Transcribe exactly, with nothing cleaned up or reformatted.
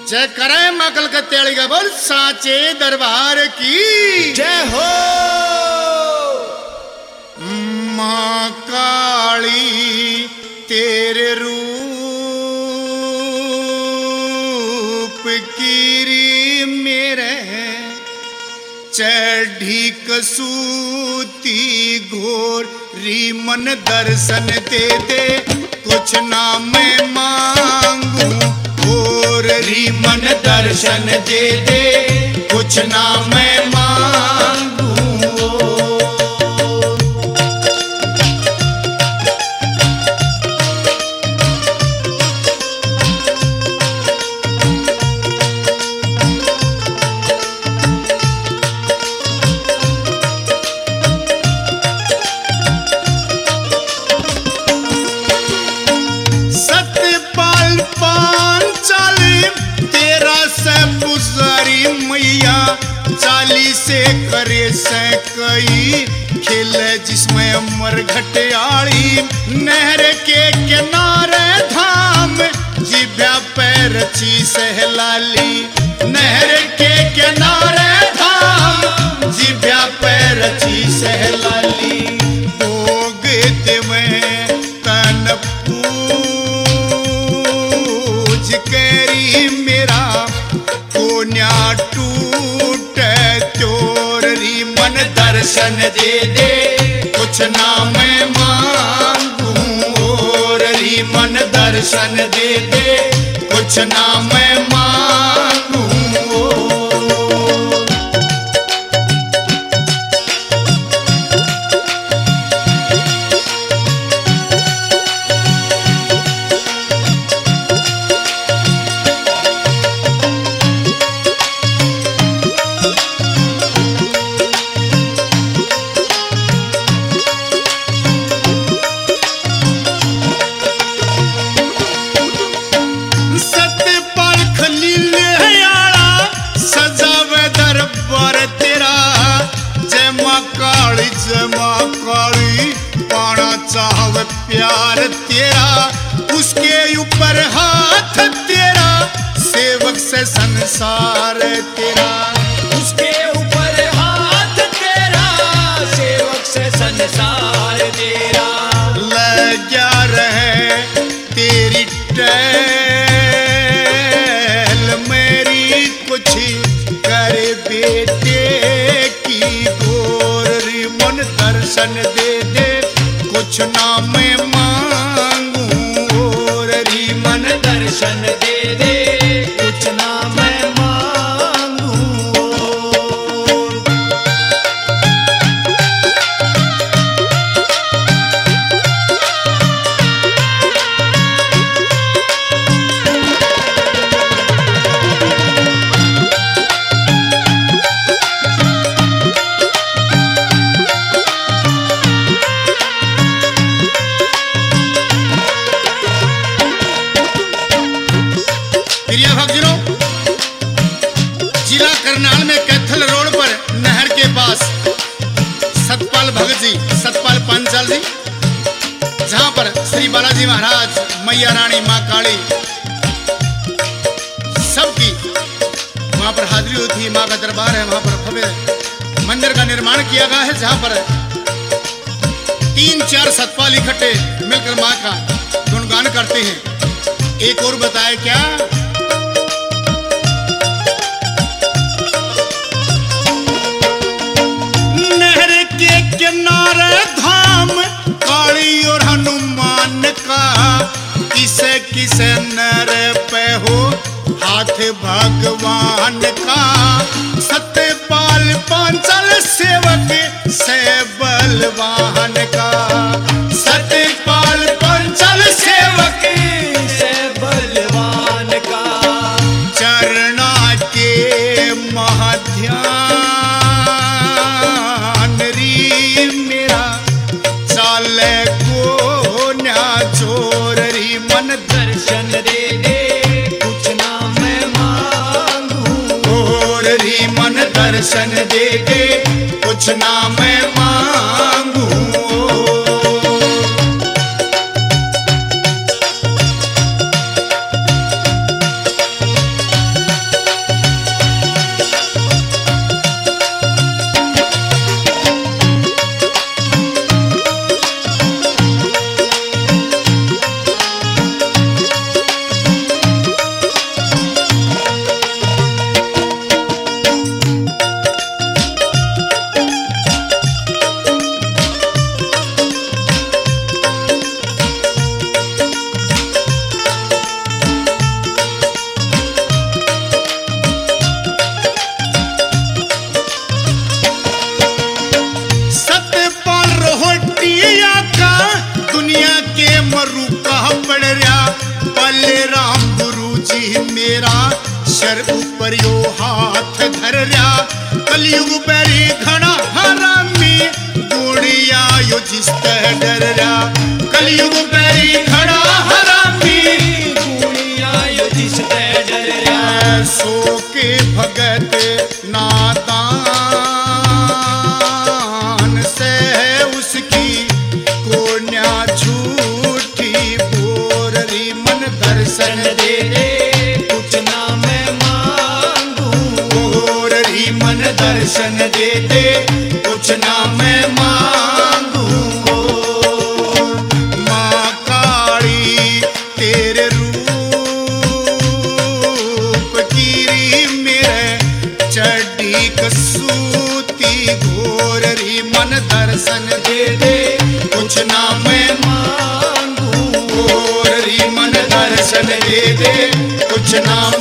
जय करे माँ कलकत्ते का बोल साचे दरबार की जय हो। माँ काली तेरे रूप कीरी मेरे चढ़ी कसूती घोर रीमन दर्शन दे दे कुछ ना मैं मांगू और रीमन दर्शन दे दे कुछ ना मैं मांगू। चाली से करे से कई खेल जिसमें अमर घटियाली नहर के किनारे धाम जिभ्या पैर ची सहलाली नहर के किनारे धाम जिभ्या पैर ची सहलाली भोग देवे तन पूज करी मेरा कोन्या दर्शन दे दे कुछ ना मैं मांगू और रीमन दर्शन दे दे कुछ ना मैं मांगू। प्यार तेरा उसके ऊपर हाथ तेरा सेवक से संसार तेरा उसके ऊपर हाथ तेरा सेवक से संसार तेरा लग्या रहे तेरी टहल मेरी कुछ करे बेटे की गोर मन दर्शन दे दे कुछ ना मैं मांगू और रीमन दर्शन दे दे कुछ ना मैं मांगू। जिला करनाल में कैथल रोड पर नहर के पास सतपाल भगत जी सतपाल पांचाल जी जहां पर श्री बालाजी महाराज मैया रानी माँ काली सबकी वहां पर हाजिरी होती है। माँ का दरबार है, वहां पर भव्य मंदिर का निर्माण किया गया है जहां पर तीन चार सतपाल इकट्ठे मिलकर माँ का गुणगान करते हैं। एक और बताए क्या किनारे धाम काली और हनुमान का किसे किसे नर पे हो हाथ भगवान का सत्यपाल पांचाल सेवक से बलवान का सत्यपाल पांचाल सेवक से बलवान का चरणा के महाध्यान दर्शन दे दे कुछ ना मैं मांगू और रीमन दर्शन दे दे कुछ ना मैं मांगू। मेरा सर ऊपर यो हाथ धर रया कलयुग पैरी घना हरामी गुड़िया यो जिस तह डर रया कलयुग पैरी घना हरामी गुड़िया यो जिस ते डर रया सो के भगत नादान से उसकी कोन्या झूठी बोररी मन दर्शन दे दे कुछ ना मैं मांगू बोररी मन दर्शन दे दे कुछ ना मैं मांगू माँ काली तेरे रूप कीरी मेरे चड्डी कसूती घोररी मन दर्शन दे दे कुछ ना मैं मांगू घोररी मन दर्शन दे दे कुछ ना